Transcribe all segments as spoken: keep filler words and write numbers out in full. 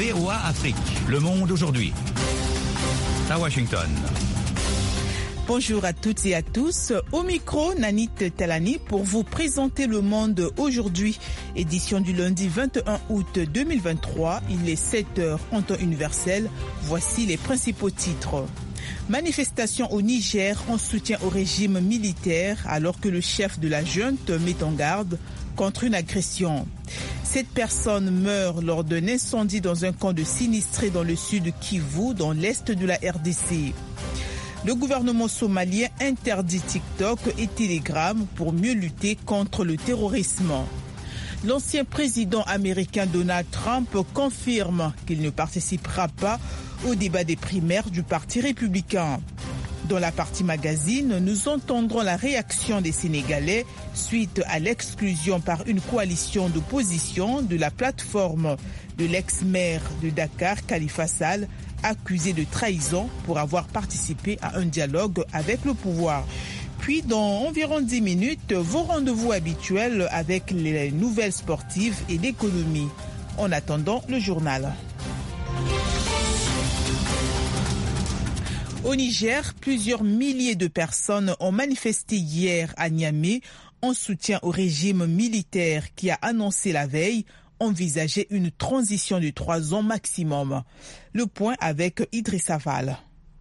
V O A Afrique. Le monde aujourd'hui. À Washington. Bonjour à toutes et à tous. Au micro, Nanit Talani pour vous présenter Le Monde aujourd'hui. Édition du lundi vingt et un août deux mille vingt-trois. Il est sept heures en temps universel. Voici les principaux titres. Manifestation au Niger en soutien au régime militaire alors que le chef de la junte met en garde contre une agression. Sept personnes meurent lors d'un incendie dans un camp de sinistrés dans le sud Kivu, dans l'est de la R D C. Le gouvernement somalien interdit TikTok et Telegram pour mieux lutter contre le terrorisme. L'ancien président américain Donald Trump confirme qu'il ne participera pas au débat des primaires du Parti républicain. Dans la partie magazine, nous entendrons la réaction des Sénégalais suite à l'exclusion par une coalition d'opposition de la plateforme de l'ex-maire de Dakar, Khalifa Sall, accusé de trahison pour avoir participé à un dialogue avec le pouvoir. Puis, dans environ dix minutes, vos rendez-vous habituels avec les nouvelles sportives et l'économie. En attendant, le journal. Au Niger, plusieurs milliers de personnes ont manifesté hier à Niamey en soutien au régime militaire qui a annoncé la veille envisager une transition de trois ans maximum. Le point avec Idrissa Fall.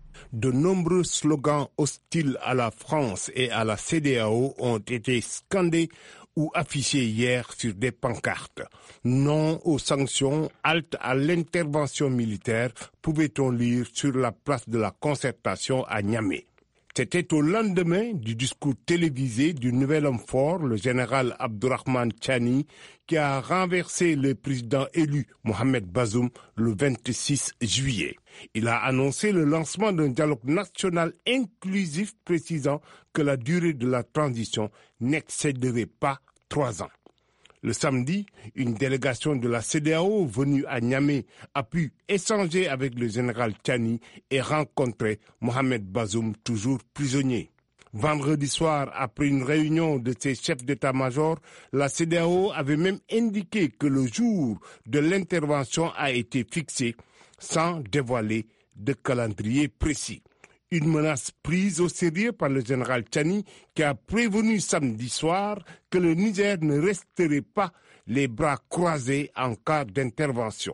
De nombreux slogans hostiles à la France et à la C E D E A O ont été scandés ou affichés hier sur des pancartes. Non aux sanctions, halte à l'intervention militaire, pouvait-on lire sur la place de la Concertation à Niamey. C'était au lendemain du discours télévisé du nouvel homme fort, le général Abdourahmane Tchani, qui a renversé le président élu Mohamed Bazoum le vingt-six juillet. Il a annoncé le lancement d'un dialogue national inclusif précisant que la durée de la transition n'excéderait pas trois ans. Le samedi, une délégation de la C E D E A O venue à Niamey a pu échanger avec le général Tchani et rencontrer Mohamed Bazoum, toujours prisonnier. Vendredi soir, après une réunion de ses chefs d'état-major, la C E D E A O avait même indiqué que le jour de l'intervention a été fixé sans dévoiler de calendrier précis. Une menace prise au sérieux par le général Tchani qui a prévenu samedi soir que le Niger ne resterait pas les bras croisés en cas d'intervention.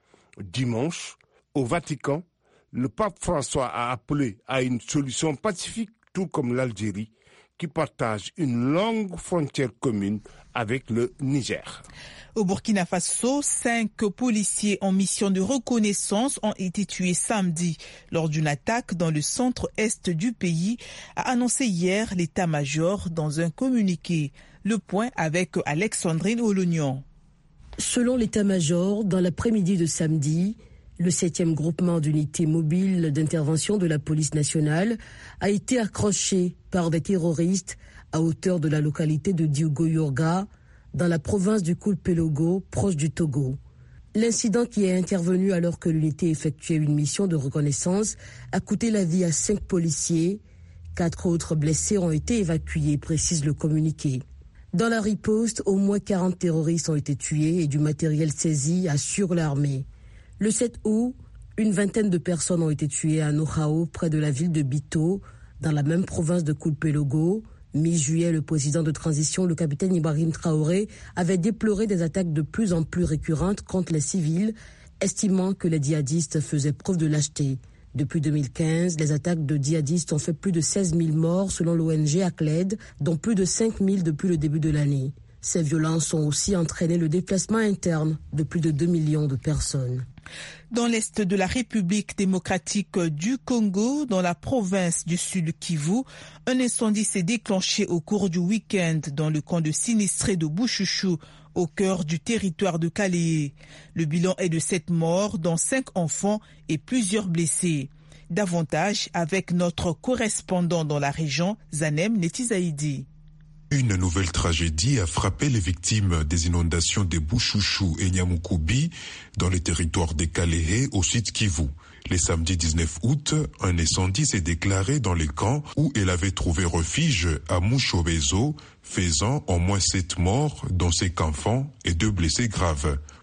Dimanche, au Vatican, le pape François a appelé à une solution pacifique, tout comme l'Algérie, qui partage une longue frontière commune avec le Niger. Au Burkina Faso, cinq policiers en mission de reconnaissance ont été tués samedi lors d'une attaque dans le centre-est du pays, a annoncé hier l'état-major dans un communiqué. Le point avec Alexandrine Olognon. Selon l'état-major, dans l'après-midi de samedi, le septième groupement d'unités mobiles d'intervention de la police nationale a été accroché par des terroristes à hauteur de la localité de Diogo-Yorga, dans la province du Koulpelogo, proche du Togo. L'incident qui est intervenu alors que l'unité effectuait une mission de reconnaissance a coûté la vie à cinq policiers. Quatre autres blessés ont été évacués, précise le communiqué. Dans la riposte, au moins quarante terroristes ont été tués et du matériel saisi, assure l'armée. Le sept août, une vingtaine de personnes ont été tuées à Nohao, près de la ville de Bito, dans la même province de Koulpelogo. Mi-juillet, le président de transition, le capitaine Ibrahim Traoré, avait déploré des attaques de plus en plus récurrentes contre les civils, estimant que les djihadistes faisaient preuve de lâcheté. Depuis deux mille quinze, les attaques de djihadistes ont fait plus de seize mille morts selon l'O N G Acled, dont plus de cinq mille depuis le début de l'année. Ces violences ont aussi entraîné le déplacement interne de plus de deux millions de personnes. Dans l'est de la République démocratique du Congo, dans la province du Sud Kivu, un incendie s'est déclenché au cours du week-end dans le camp de sinistrés de Bouchouchou, au cœur du territoire de Calais. Le bilan est de sept morts, dont cinq enfants et plusieurs blessés. Davantage avec notre correspondant dans la région, Zanem Netizaïdi. Une nouvelle tragédie a frappé les victimes des inondations de Bouchouchou et Nyamukoubi dans les territoires de Kalehe au sud Kivu. Le samedi dix-neuf août, un incendie s'est déclaré dans les camps où elle avait trouvé refuge à Mouchobezo, faisant au moins sept morts, dont cinq enfants et deux blessés graves.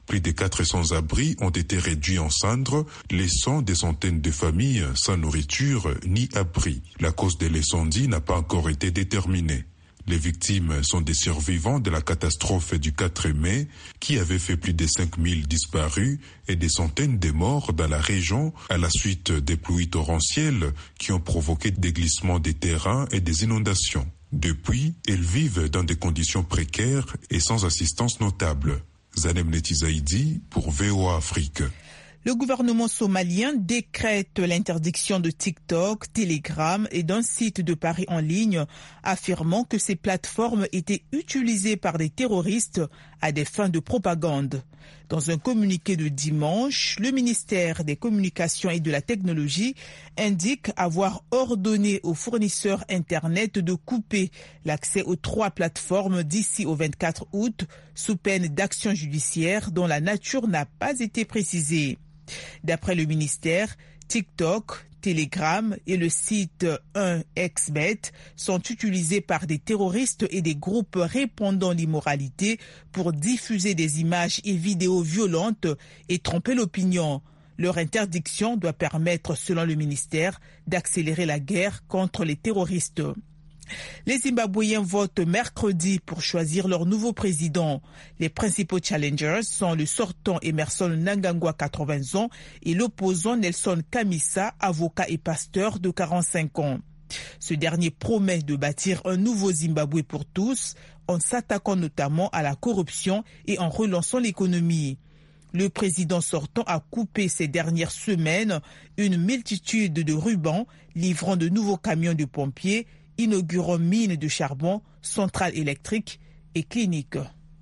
Plus de quatre cents abris ont été réduits en cendres, laissant des centaines de familles sans nourriture ni abri. La cause de l'incendie n'a pas encore été déterminée. Les victimes sont des survivants de la catastrophe du quatre mai qui avait fait plus de cinq mille disparus et des centaines de morts dans la région à la suite des pluies torrentielles qui ont provoqué des glissements des terrains et des inondations. Depuis, elles vivent dans des conditions précaires et sans assistance notable. Zanem Netizaïdi pour V O A Afrique. Le gouvernement somalien décrète l'interdiction de TikTok, Telegram et d'un site de paris en ligne, affirmant que ces plateformes étaient utilisées par des terroristes à des fins de propagande. Dans un communiqué de dimanche, le ministère des Communications et de la Technologie indique avoir ordonné aux fournisseurs Internet de couper l'accès aux trois plateformes d'ici au vingt-quatre août, sous peine d'action judiciaire dont la nature n'a pas été précisée. D'après le ministère, TikTok, Telegram et le site un x bet sont utilisés par des terroristes et des groupes répandant l'immoralité pour diffuser des images et vidéos violentes et tromper l'opinion. Leur interdiction doit permettre, selon le ministère, d'accélérer la guerre contre les terroristes. Les Zimbabwéens votent mercredi pour choisir leur nouveau président. Les principaux challengers sont le sortant Emerson Mnangagwa, quatre-vingts ans, et l'opposant Nelson Chamisa, avocat et pasteur de quarante-cinq ans. Ce dernier promet de bâtir un nouveau Zimbabwe pour tous, en s'attaquant notamment à la corruption et en relançant l'économie. Le président sortant a coupé ces dernières semaines une multitude de rubans, livrant de nouveaux camions de pompiers, inaugurant mines de charbon, centrales électriques et cliniques.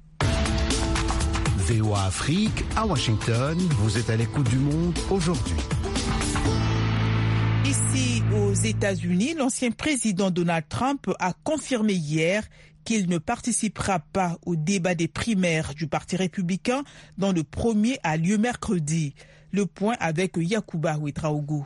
V O A Afrique, à Washington, vous êtes à l'écoute du monde aujourd'hui. Ici, aux États-Unis, l'ancien président Donald Trump a confirmé hier qu'il ne participera pas au débat des primaires du Parti républicain, dont le premier a lieu mercredi. Le point avec Yacouba Ouedraogo.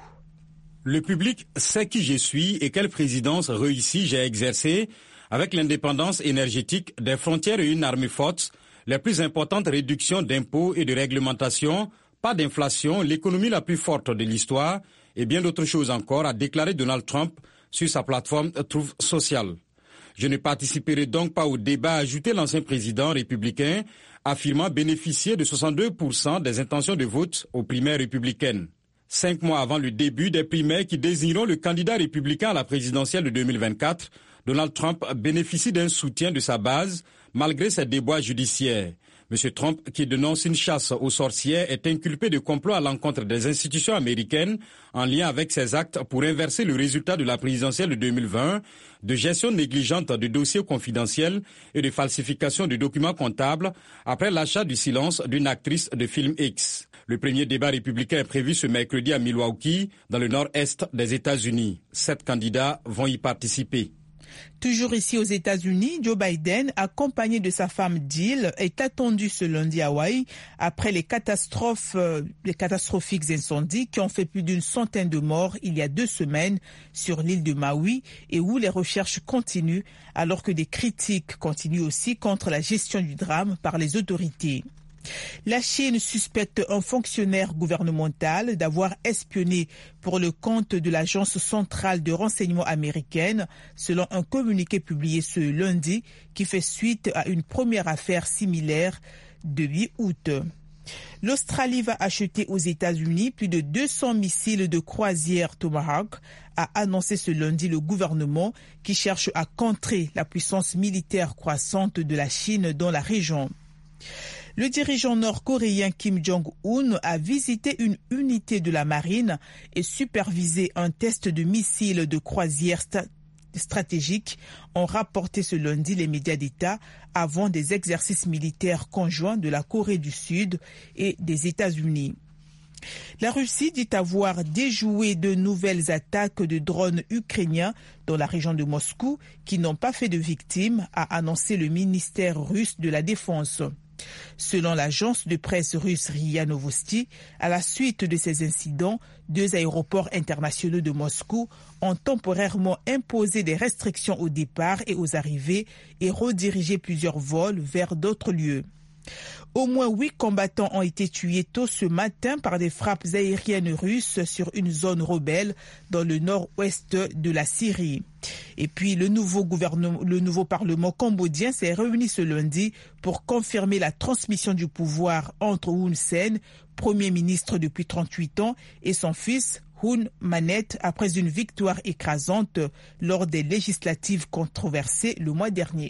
Le public sait qui je suis et quelle présidence réussie j'ai exercée avec l'indépendance énergétique des frontières et une armée forte, les plus importantes réductions d'impôts et de réglementation, pas d'inflation, l'économie la plus forte de l'histoire et bien d'autres choses encore, a déclaré Donald Trump sur sa plateforme Truth Social. Je ne participerai donc pas au débat, a ajouté l'ancien président républicain, affirmant bénéficier de soixante-deux pour cent des intentions de vote aux primaires républicaines. Cinq mois avant le début des primaires qui désigneront le candidat républicain à la présidentielle de deux mille vingt-quatre, Donald Trump bénéficie d'un soutien de sa base malgré ses déboires judiciaires. M. Trump, qui dénonce une chasse aux sorcières, est inculpé de complot à l'encontre des institutions américaines en lien avec ses actes pour inverser le résultat de la présidentielle de deux mille vingt, de gestion négligente de dossiers confidentiels et de falsification de documents comptables après l'achat du silence d'une actrice de film X. Le premier débat républicain est prévu ce mercredi à Milwaukee, dans le nord-est des États-Unis. Sept candidats vont y participer. Toujours ici aux États-Unis, Joe Biden, accompagné de sa femme Jill, est attendu ce lundi à Hawaï après les catastrophes, euh, les catastrophiques incendies qui ont fait plus d'une centaine de morts il y a deux semaines sur l'île de Maui et où les recherches continuent alors que des critiques continuent aussi contre la gestion du drame par les autorités. La Chine suspecte un fonctionnaire gouvernemental d'avoir espionné pour le compte de l'Agence centrale de renseignement américaine, selon un communiqué publié ce lundi qui fait suite à une première affaire similaire de huit août. L'Australie va acheter aux États-Unis plus de deux cents missiles de croisière Tomahawk, a annoncé ce lundi le gouvernement qui cherche à contrer la puissance militaire croissante de la Chine dans la région. Le dirigeant nord-coréen Kim Jong-un a visité une unité de la marine et supervisé un test de missiles de croisière st- stratégique, ont rapporté ce lundi les médias d'État avant des exercices militaires conjoints de la Corée du Sud et des États-Unis. La Russie dit avoir déjoué de nouvelles attaques de drones ukrainiens dans la région de Moscou qui n'ont pas fait de victimes, a annoncé le ministère russe de la Défense. Selon l'agence de presse russe R I A Novosti, à la suite de ces incidents, deux aéroports internationaux de Moscou ont temporairement imposé des restrictions au départ et aux arrivées et redirigé plusieurs vols vers d'autres lieux. Au moins huit combattants ont été tués tôt ce matin par des frappes aériennes russes sur une zone rebelle dans le nord-ouest de la Syrie. Et puis le nouveau gouvernement, le nouveau parlement cambodgien s'est réuni ce lundi pour confirmer la transmission du pouvoir entre Hun Sen, premier ministre depuis trente-huit ans, et son fils Hun Manet après une victoire écrasante lors des législatives controversées le mois dernier.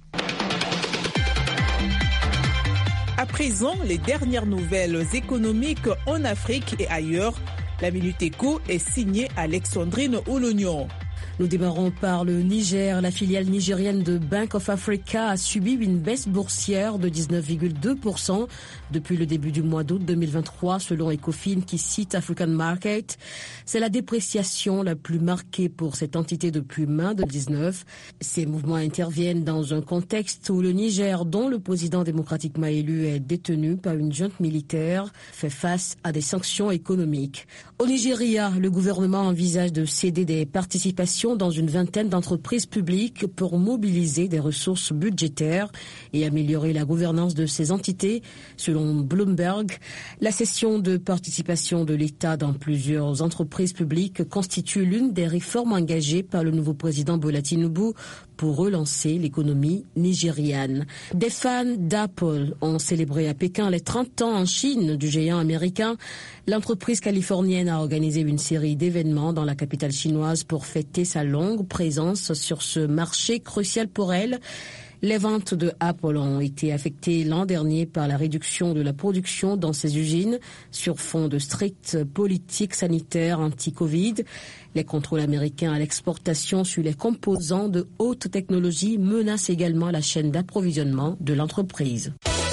À présent, les dernières nouvelles économiques en Afrique et ailleurs. La Minute Éco est signée Alexandrine Oulognon. Nous démarrons par le Niger. La filiale nigérienne de Bank of Africa a subi une baisse boursière de dix-neuf virgule deux pour cent depuis le début du mois d'août deux mille vingt-trois, selon Ecofin qui cite African Market. C'est la dépréciation la plus marquée pour cette entité depuis mai deux mille dix-neuf. Ces mouvements interviennent dans un contexte où le Niger, dont le président démocratiquement élu est détenu par une junte militaire, fait face à des sanctions économiques. Au Nigeria, le gouvernement envisage de céder des participations dans une vingtaine d'entreprises publiques pour mobiliser des ressources budgétaires et améliorer la gouvernance de ces entités. Selon Bloomberg, la cession de participation de l'État dans plusieurs entreprises publiques constitue l'une des réformes engagées par le nouveau président Bola Tinubu pour relancer l'économie nigériane. Des fans d'Apple ont célébré à Pékin les trente ans en Chine du géant américain. L'entreprise californienne a organisé une série d'événements dans la capitale chinoise pour fêter sa longue présence sur ce marché crucial pour elle. Les ventes de Apple ont été affectées l'an dernier par la réduction de la production dans ses usines sur fond de strictes politiques sanitaires anti-Covid. Les contrôles américains à l'exportation sur les composants de haute technologie menacent également la chaîne d'approvisionnement de l'entreprise.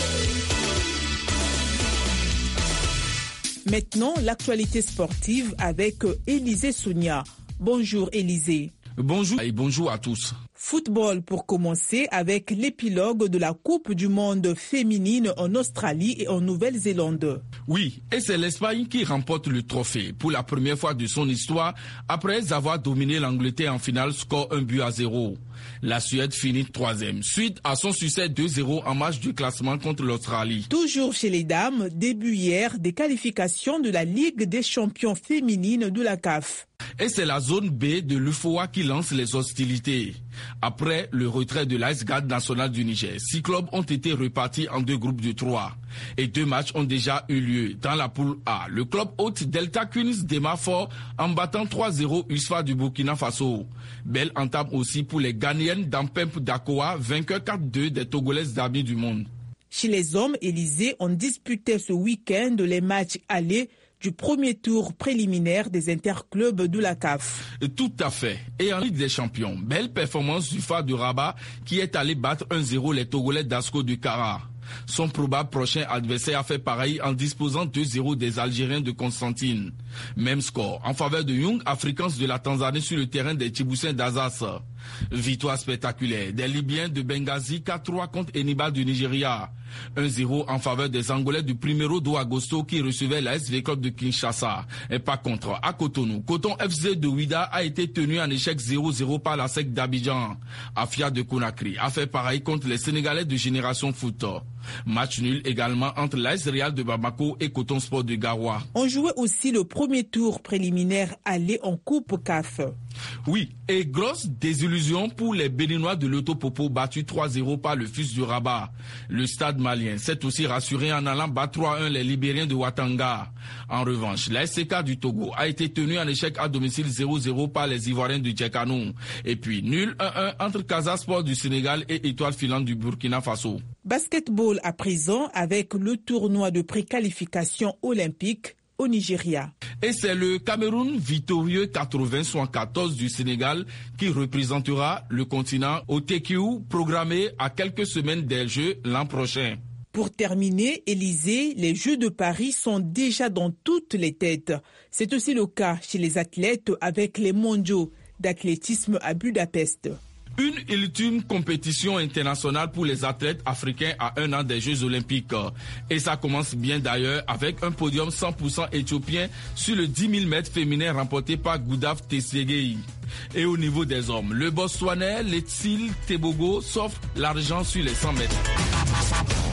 Maintenant, l'actualité sportive avec Élisée Sounia. Bonjour Élisée. Bonjour et bonjour à tous. Football pour commencer avec l'épilogue de la Coupe du monde féminine en Australie et en Nouvelle-Zélande. Oui, et c'est l'Espagne qui remporte le trophée pour la première fois de son histoire après avoir dominé l'Angleterre en finale, score un but à zéro. La Suède finit troisième, suite à son succès deux zéro en match du classement contre l'Australie. Toujours chez les dames, début hier des qualifications de la Ligue des champions féminines de la C A F. Et c'est la zone B de l'U F O A qui lance les hostilités. Après le retrait de l'Ice Guard national du Niger, six clubs ont été repartis en deux groupes de trois. Et deux matchs ont déjà eu lieu. Dans la poule A, le club hôte Delta Queens démarre fort en battant trois zéro U S F A du Burkina Faso. Belle entame aussi pour les Ghanéennes d'Ampemp d'Akoa, vainqueurs quatre deux des Togolaises d'amis du monde. Chez les hommes, Élysée ont disputé ce week-end les matchs allés du premier tour préliminaire des interclubs de la C A F. Tout à fait. Et en Ligue des Champions, belle performance du F A de Rabat qui est allé battre un zéro les Togolais d'Asco du Kara. Son probable prochain adversaire a fait pareil en disposant deux zéro des Algériens de Constantine. Même score en faveur de Young Africans de la Tanzanie sur le terrain des Tchiboussins d'Azaz. Victoire spectaculaire des Libyens de Benghazi quatre trois contre Eniba du Nigeria. un zéro en faveur des Angolais du Primero do Agosto qui recevaient la S V Club de Kinshasa. Et par contre, à Cotonou, Coton F C de Ouida a été tenu en échec zéro zéro par la S E C d'Abidjan. Afia de Conakry a fait pareil contre les Sénégalais de Génération Foot. Match nul également entre l'A S Real de Bamako et Coton Sport de Garoua. On jouait aussi le premier tour préliminaire aller en Coupe C A F. Oui, et grosse désillusion pour les Béninois de l'Autopopo battus trois zéro par le fils du Rabat. Le stade malien s'est aussi rassuré en allant battre trois un les Libériens de Ouattanga. En revanche, la S C K du Togo a été tenue en échec à domicile zéro zéro par les Ivoiriens du Djekanou. Et puis nul un un entre Casa Sport du Sénégal et Étoile filante du Burkina Faso. Basketball à présent avec le tournoi de préqualification olympique au Nigeria. Et c'est le Cameroun victorieux quatre-vingts soixante-quatorze du Sénégal qui représentera le continent au T Q programmé à quelques semaines des Jeux l'an prochain. Pour terminer, Élysée, les Jeux de Paris sont déjà dans toutes les têtes. C'est aussi le cas chez les athlètes avec les mondiaux d'athlétisme à Budapest. Une ultime compétition internationale pour les athlètes africains à un an des Jeux Olympiques. Et ça commence bien d'ailleurs avec un podium cent pour cent éthiopien sur le dix mille mètres féminin remporté par Goudaf Tesegei. Et au niveau des hommes, le Botswanais Letsil Tebogo s'offre l'argent sur les cent mètres.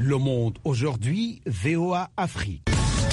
Le Monde aujourd'hui, V O A Afrique.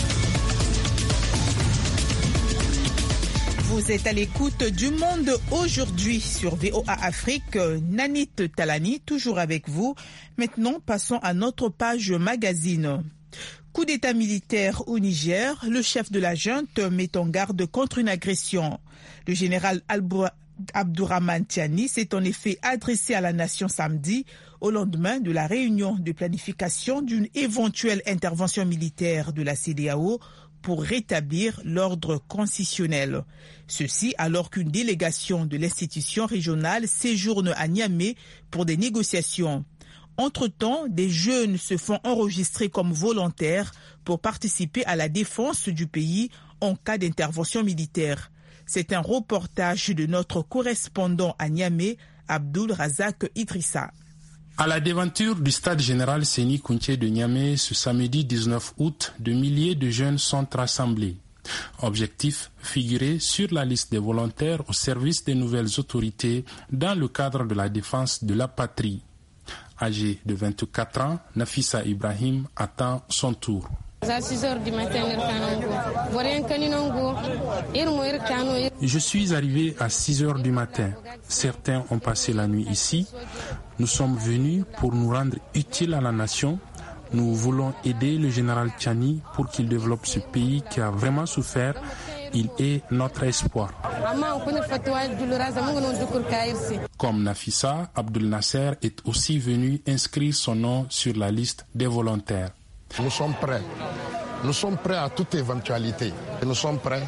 Vous êtes à l'écoute du Monde aujourd'hui sur V O A Afrique. Nanit Talani, toujours avec vous. Maintenant, passons à notre page magazine. Coup d'état militaire au Niger, le chef de la junte met en garde contre une agression. Le général Alboua Abdourahmane Tiani s'est en effet adressé à la nation samedi au lendemain de la réunion de planification d'une éventuelle intervention militaire de la C E D E A O pour rétablir l'ordre constitutionnel. Ceci alors qu'une délégation de l'institution régionale séjourne à Niamey pour des négociations. Entre-temps, des jeunes se font enregistrer comme volontaires pour participer à la défense du pays en cas d'intervention militaire. C'est un reportage de notre correspondant à Niamey, Abdul Razak Idrissa. À la devanture du stade général Séni Kounché de Niamey, ce samedi dix-neuf août, de milliers de jeunes sont rassemblés. Objectif, figurer sur la liste des volontaires au service des nouvelles autorités dans le cadre de la défense de la patrie. Âgée de vingt-quatre ans, Nafissa Ibrahim attend son tour. Je suis arrivé à six heures du matin. Certains ont passé la nuit ici. Nous sommes venus pour nous rendre utiles à la nation. Nous voulons aider le général Tiani pour qu'il développe ce pays qui a vraiment souffert. Il est notre espoir. Comme Nafissa, Abdel Nasser est aussi venu inscrire son nom sur la liste des volontaires. Nous sommes prêts. Nous sommes prêts à toute éventualité. Et nous sommes prêts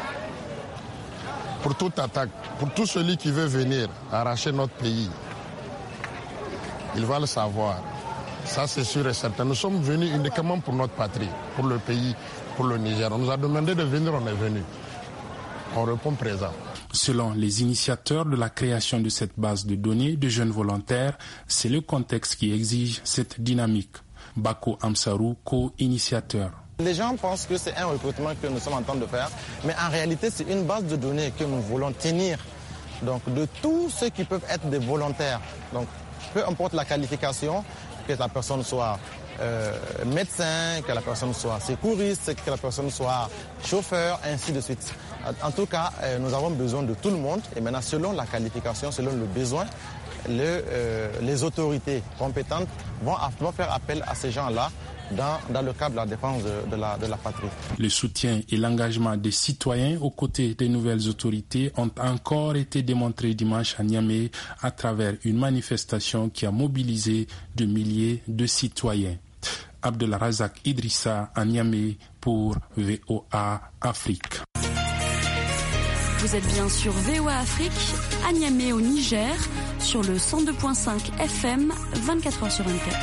pour toute attaque, pour tout celui qui veut venir arracher notre pays. Il va le savoir. Ça, c'est sûr et certain. Nous sommes venus uniquement pour notre patrie, pour le pays, pour le Niger. On nous a demandé de venir, on est venu. On répond présent. Selon les initiateurs de la création de cette base de données de jeunes volontaires, c'est le contexte qui exige cette dynamique. Bako Amsarou, co-initiateur. Les gens pensent que c'est un recrutement que nous sommes en train de faire, mais en réalité, c'est une base de données que nous voulons tenir. Donc, de tous ceux qui peuvent être des volontaires. Donc, peu importe la qualification, que la personne soit euh, médecin, que la personne soit secouriste, que la personne soit chauffeur, ainsi de suite. En tout cas, euh, nous avons besoin de tout le monde. Et maintenant, selon la qualification, selon le besoin, le, euh, les autorités compétentes vont, vont faire appel à ces gens-là dans, dans le cadre de la défense de, de, la, de la patrie. Le soutien et l'engagement des citoyens aux côtés des nouvelles autorités ont encore été démontrés dimanche à Niamey à travers une manifestation qui a mobilisé de milliers de citoyens. Abdel Razak Idrissa à Niamey pour V O A Afrique. Vous êtes bien sur V O A Afrique, à Niamey au Niger, sur le cent deux virgule cinq F M, vingt-quatre heures sur vingt-quatre.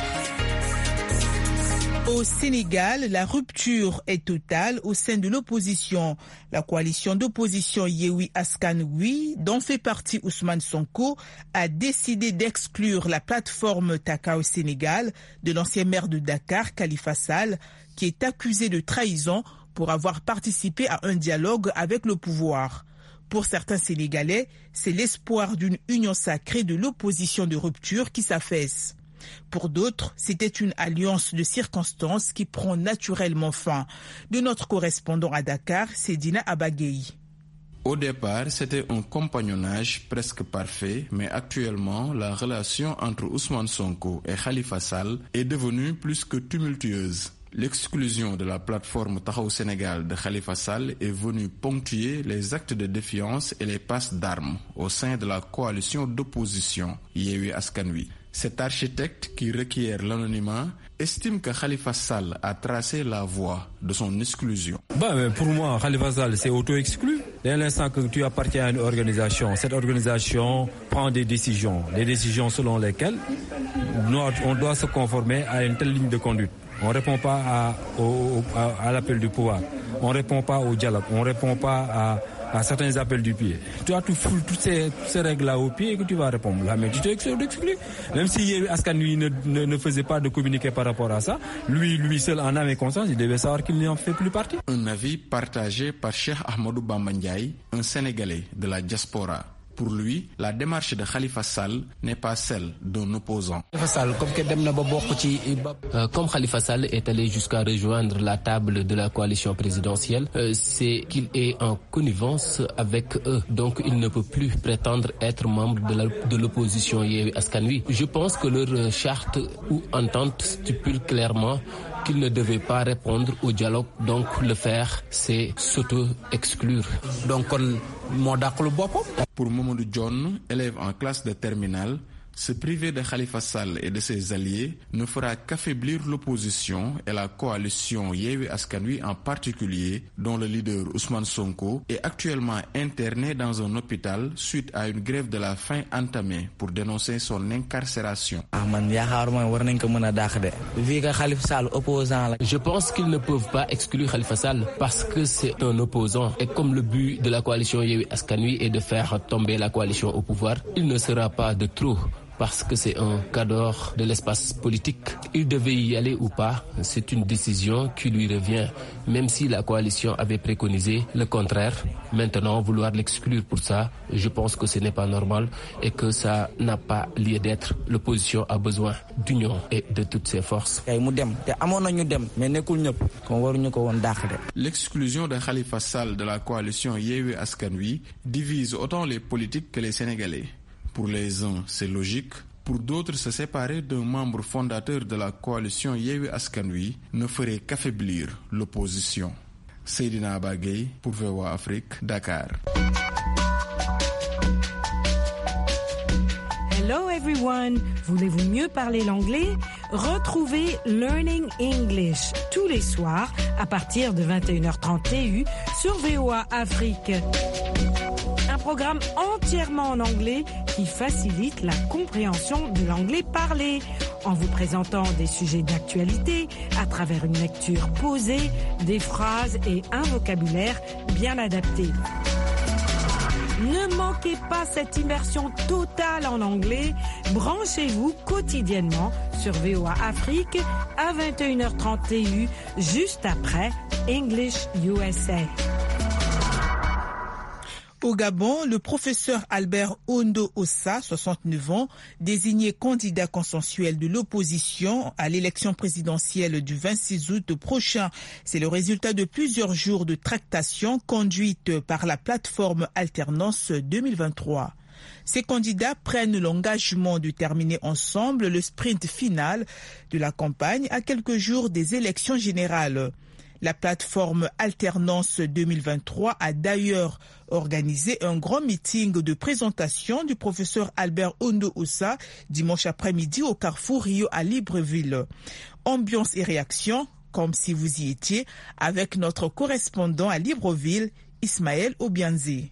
Au Sénégal, la rupture est totale au sein de l'opposition. La coalition d'opposition Yewwi Askan Wi, dont fait partie Ousmane Sonko, a décidé d'exclure la plateforme Taka au Sénégal de l'ancien maire de Dakar, Khalifa Sall, qui est accusé de trahison pour avoir participé à un dialogue avec le pouvoir. Pour certains Sénégalais, c'est l'espoir d'une union sacrée de l'opposition de rupture qui s'affaisse. Pour d'autres, c'était une alliance de circonstances qui prend naturellement fin. De notre correspondant à Dakar, c'est Dina Abagei. Au départ, c'était un compagnonnage presque parfait, mais actuellement, la relation entre Ousmane Sonko et Khalifa Sall est devenue plus que tumultueuse. L'exclusion de la plateforme Taxawu Sénégal de Khalifa Sall est venue ponctuer les actes de défiance et les passes d'armes au sein de la coalition d'opposition Yewwi Askan Wi. Cet architecte qui requiert l'anonymat estime que Khalifa Sall a tracé la voie de son exclusion. Bah, pour moi, Khalifa Sall s'est auto-exclu. Dès l'instant que tu appartiens à une organisation, cette organisation prend des décisions, des décisions selon lesquelles on doit se conformer à une telle ligne de conduite. On ne répond pas à, au, à, à l'appel du pouvoir, on ne répond pas au dialogue, on ne répond pas à, à certains appels du pied. Tu as tout, toutes ces, ces règles-là au pied et que tu vas répondre. Là, mais tu t'es exclu. Même si Askan Wi ne, ne, ne faisait pas de communiqué par rapport à ça, lui, lui seul en âme et conscience, il devait savoir qu'il n'en fait plus partie. Un avis partagé par Cheikh Ahmadou Bamba Ndiaye, un Sénégalais de la diaspora. Pour lui, la démarche de Khalifa Sall n'est pas celle d'un opposant. Euh, comme Khalifa Sall est allé jusqu'à rejoindre la table de la coalition présidentielle, euh, c'est qu'il est en connivence avec eux. Donc il ne peut plus prétendre être membre de, la, de l'opposition Yewwi Askan Wi. Je pense que leur charte ou entente stipule clairement qu'il ne devait pas répondre au dialogue. Donc le faire, c'est s'auto-exclure. Donc Pour Mamadou John, élève en classe de terminale, se priver de Khalifa Sall et de ses alliés ne fera qu'affaiblir l'opposition et la coalition Yewwi Askan Wi en particulier, dont le leader Ousmane Sonko est actuellement interné dans un hôpital suite à une grève de la faim entamée pour dénoncer son incarcération. Je pense qu'ils ne peuvent pas exclure Khalifa Sall parce que c'est un opposant. Et comme le but de la coalition Yewwi Askan Wi est de faire tomber la coalition au pouvoir, il ne sera pas de trop. Parce que c'est un cadre de l'espace politique. Il devait y aller ou pas, c'est une décision qui lui revient, même si la coalition avait préconisé le contraire. Maintenant, vouloir l'exclure pour ça, je pense que ce n'est pas normal et que ça n'a pas lieu d'être. L'opposition a besoin d'union et de toutes ses forces. L'exclusion de Khalifa Sall de la coalition Yewwi Askan Wi divise autant les politiques que les Sénégalais. Pour les uns, c'est logique. Pour d'autres, se séparer d'un membre fondateur de la coalition Yewwi Askan Wi ne ferait qu'affaiblir l'opposition. Seydina Abagay pour V O A Afrique, Dakar. Hello everyone! Voulez-vous mieux parler l'anglais? Retrouvez Learning English tous les soirs à partir de vingt et une heures trente T U sur V O A Afrique. Un programme entièrement en anglais qui facilite la compréhension de l'anglais parlé en vous présentant des sujets d'actualité à travers une lecture posée, des phrases et un vocabulaire bien adapté. Ne manquez pas cette immersion totale en anglais. Branchez-vous quotidiennement sur V O A Afrique à vingt et une heures trente T U, juste après English U S A. Au Gabon, le professeur Albert Ondo Ossa, soixante-neuf ans, désigné candidat consensuel de l'opposition à l'élection présidentielle du vingt-six août prochain. C'est le résultat de plusieurs jours de tractations conduites par la plateforme Alternance deux mille vingt-trois. Ces candidats prennent l'engagement de terminer ensemble le sprint final de la campagne à quelques jours des élections générales. La plateforme Alternance deux mille vingt-trois a d'ailleurs organisé un grand meeting de présentation du professeur Albert Ondo Ossa dimanche après-midi au Carrefour Rio à Libreville. Ambiance et réaction, comme si vous y étiez, avec notre correspondant à Libreville, Ismaël Obianzi.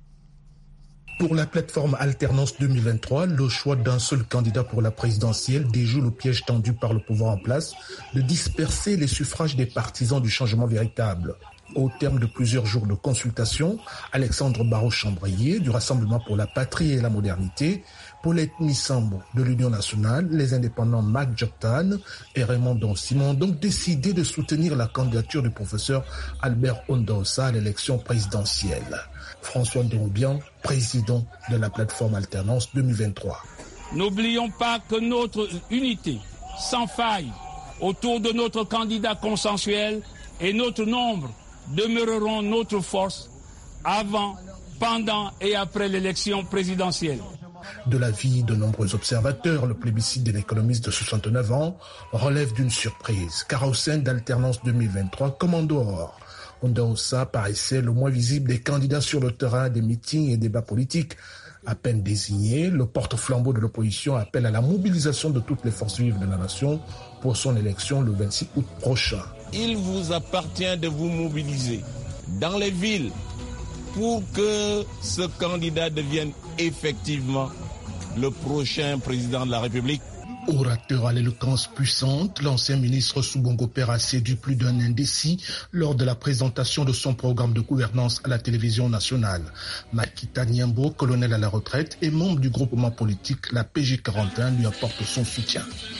Pour la plateforme Alternance deux mille vingt-trois, le choix d'un seul candidat pour la présidentielle déjoue le piège tendu par le pouvoir en place de disperser les suffrages des partisans du changement véritable. Au terme de plusieurs jours de consultation, Alexandre Barraud-Chambrier du Rassemblement pour la Patrie et la Modernité, Paulette Missambo de l'Union nationale, les indépendants Mac Joktan et Raymond Don Simon ont donc décidé de soutenir la candidature du professeur Albert Ondo Ossa à l'élection présidentielle. François Ndéroubian, président de la plateforme Alternance deux mille vingt-trois. N'oublions pas que notre unité sans faille autour de notre candidat consensuel et notre nombre demeureront notre force avant, pendant et après l'élection présidentielle. De l'avis de nombreux observateurs, le plébiscite de l'économiste de soixante-neuf ans relève d'une surprise, car au sein d'Alternance deux mille vingt-trois, comme en dehors, Ondo Ossa paraissait le moins visible des candidats sur le terrain des meetings et débats politiques. À peine désigné, le porte-flambeau de l'opposition appelle à la mobilisation de toutes les forces vives de la nation pour son élection le vingt-six août prochain. Il vous appartient de vous mobiliser dans les villes pour que ce candidat devienne effectivement le prochain président de la République. Orateur à l'éloquence puissante, l'ancien ministre Soubongo Père a séduit plus d'un indécis lors de la présentation de son programme de gouvernance à la télévision nationale. Makita Niambo, colonel à la retraite et membre du groupement politique, la P J quarante et un, lui apporte son soutien.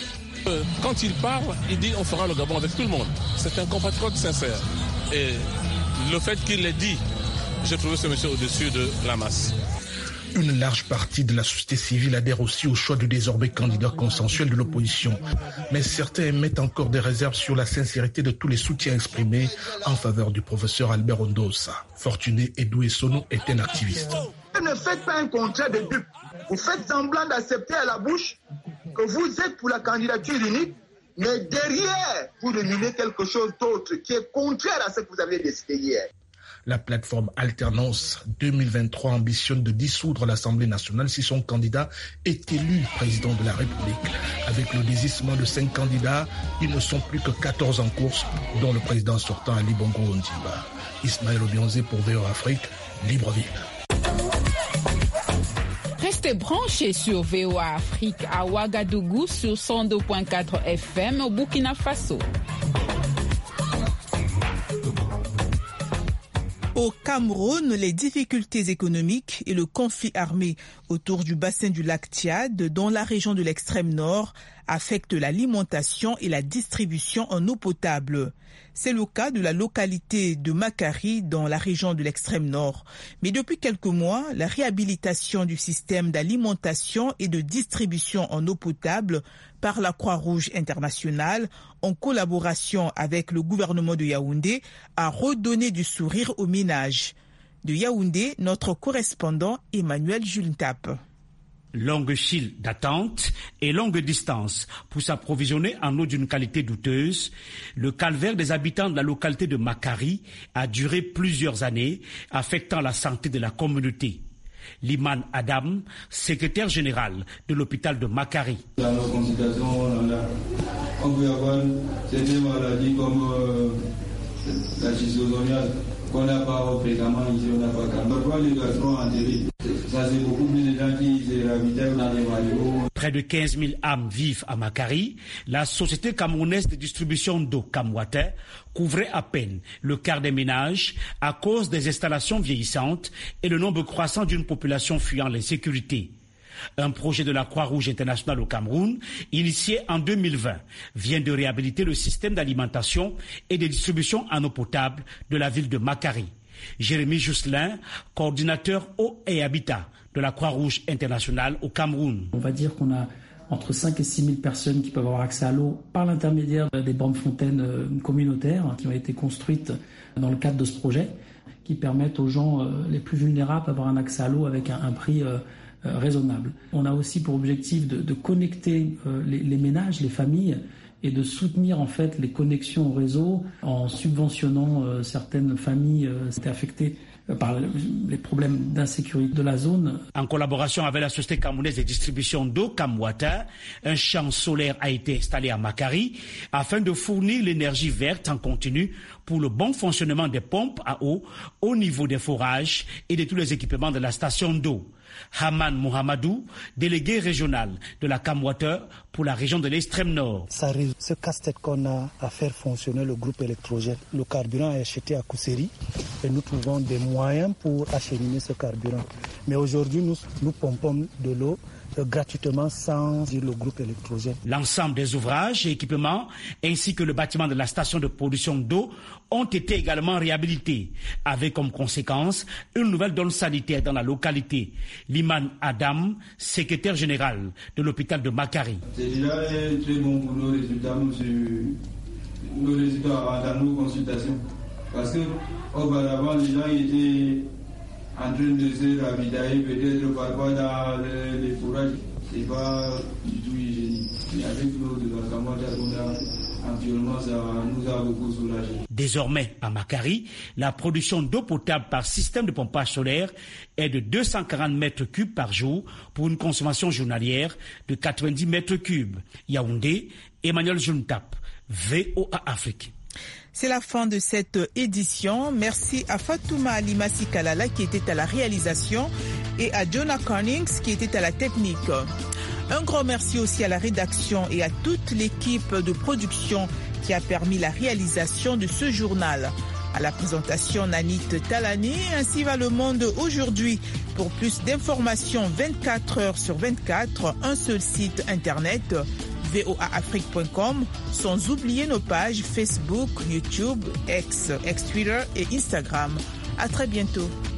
Quand il parle, il dit on fera le Gabon avec tout le monde. C'est un compatriote sincère. Et le fait qu'il l'ait dit, j'ai trouvé ce monsieur au-dessus de la masse. Une large partie de la société civile adhère aussi au choix du désormais candidat consensuel de l'opposition. Mais certains émettent encore des réserves sur la sincérité de tous les soutiens exprimés en faveur du professeur Albert Ondosa. Fortuné Edoué Sono est un activiste. Ne faites pas un contrat de dupe. Vous faites semblant d'accepter à la bouche que vous êtes pour la candidature unique, mais derrière, vous dominez quelque chose d'autre qui est contraire à ce que vous avez décidé hier. La plateforme Alternance deux mille vingt-trois ambitionne de dissoudre l'Assemblée nationale si son candidat est élu président de la République. Avec le désistement de cinq candidats, ils ne sont plus que quatorze en course, dont le président sortant Ali Bongo Ondimba. Ismaël Obionze pour V O A Afrique, Libreville. Restez branchés sur V O A Afrique à Ouagadougou sur cent deux point quatre F M au Burkina Faso. Au Cameroun, les difficultés économiques et le conflit armé autour du bassin du lac Tchad, dans la région de l'extrême nord, affectent l'alimentation et la distribution en eau potable. C'est le cas de la localité de Makari dans la région de l'extrême nord. Mais depuis quelques mois, la réhabilitation du système d'alimentation et de distribution en eau potable par la Croix-Rouge internationale, en collaboration avec le gouvernement de Yaoundé, a redonné du sourire aux ménages. De Yaoundé, notre correspondant Emmanuel Juntap. Longue file d'attente et longue distance pour s'approvisionner en eau d'une qualité douteuse, le calvaire des habitants de la localité de Makari a duré plusieurs années, affectant la santé de la communauté. Liman Adam, secrétaire général de l'hôpital de Makari. Dans nos consultations, on, a, on peut avoir certaines maladies comme euh, la schizophrène qu'on n'a pas fréquemment ici, on n'a pas qu'à. Parfois les gastro-entérites, ça c'est beaucoup plus de gens qui se ravitaillent dans les maillots. Près de quinze mille âmes vivent à Makari. La société camerounaise de distribution d'eau Camwater couvrait à peine le quart des ménages à cause des installations vieillissantes et le nombre croissant d'une population fuyant l'insécurité. Un projet de la Croix-Rouge internationale au Cameroun, initié en deux mille vingt, vient de réhabiliter le système d'alimentation et de distribution en eau potable de la ville de Makari. Jérémy Jousselin, coordinateur eau et habitat de la Croix-Rouge internationale au Cameroun. On va dire qu'on a entre cinq et six mille personnes qui peuvent avoir accès à l'eau par l'intermédiaire des bornes fontaines communautaires qui ont été construites dans le cadre de ce projet, qui permettent aux gens les plus vulnérables d'avoir un accès à l'eau avec un, un prix euh, raisonnable. On a aussi pour objectif de, de connecter euh, les, les ménages, les familles, et de soutenir en fait les connexions au réseau en subventionnant euh, certaines familles euh, affectées euh, par les problèmes d'insécurité de la zone. En collaboration avec la société camerounaise de distribution d'eau Camwater, un champ solaire a été installé à Makari afin de fournir l'énergie verte en continu pour le bon fonctionnement des pompes à eau au niveau des forages et de tous les équipements de la station d'eau. Haman Mohamedou, délégué régional de la Camwater pour la région de l'extrême nord. Ça résout ce casse-tête qu'on a à faire fonctionner le groupe électrogène. Le carburant est acheté à Kousseri et nous trouvons des moyens pour acheminer ce carburant. Mais aujourd'hui, nous, nous pompons de l'eau gratuitement sans le groupe électrogène. L'ensemble des ouvrages et équipements ainsi que le bâtiment de la station de production d'eau ont été également réhabilités, avec comme conséquence une nouvelle zone sanitaire dans la localité. Liman Adam, secrétaire général de l'hôpital de Makari. C'est déjà très bon pour nos résultats, monsieur, nos résultats dans nos consultations. Parce que auparavant, les gens étaient en train de se ravitailler peut-être parfois dans les, les fourrages. C'est pas du tout hygiénique. Mais avec l'eau de la Camwater qu'on a actuellement, ça nous a beaucoup soulagé. Désormais, à Makari, la production d'eau potable par système de pompage solaire est de deux cent quarante mètres cubes par jour pour une consommation journalière de quatre-vingt-dix mètres cubes. Yaoundé, Emmanuel Juntap, V O A Afrique. C'est la fin de cette édition. Merci à Fatouma Alimasi Kalala qui était à la réalisation et à Jonah Connings qui était à la technique. Un grand merci aussi à la rédaction et à toute l'équipe de production qui a permis la réalisation de ce journal. À la présentation, Nanit Talani. Ainsi va le monde aujourd'hui. Pour plus d'informations, vingt-quatre heures sur vingt-quatre, un seul site internet, v o a afrique point com, sans oublier nos pages Facebook, YouTube, X, X Twitter et Instagram. À très bientôt.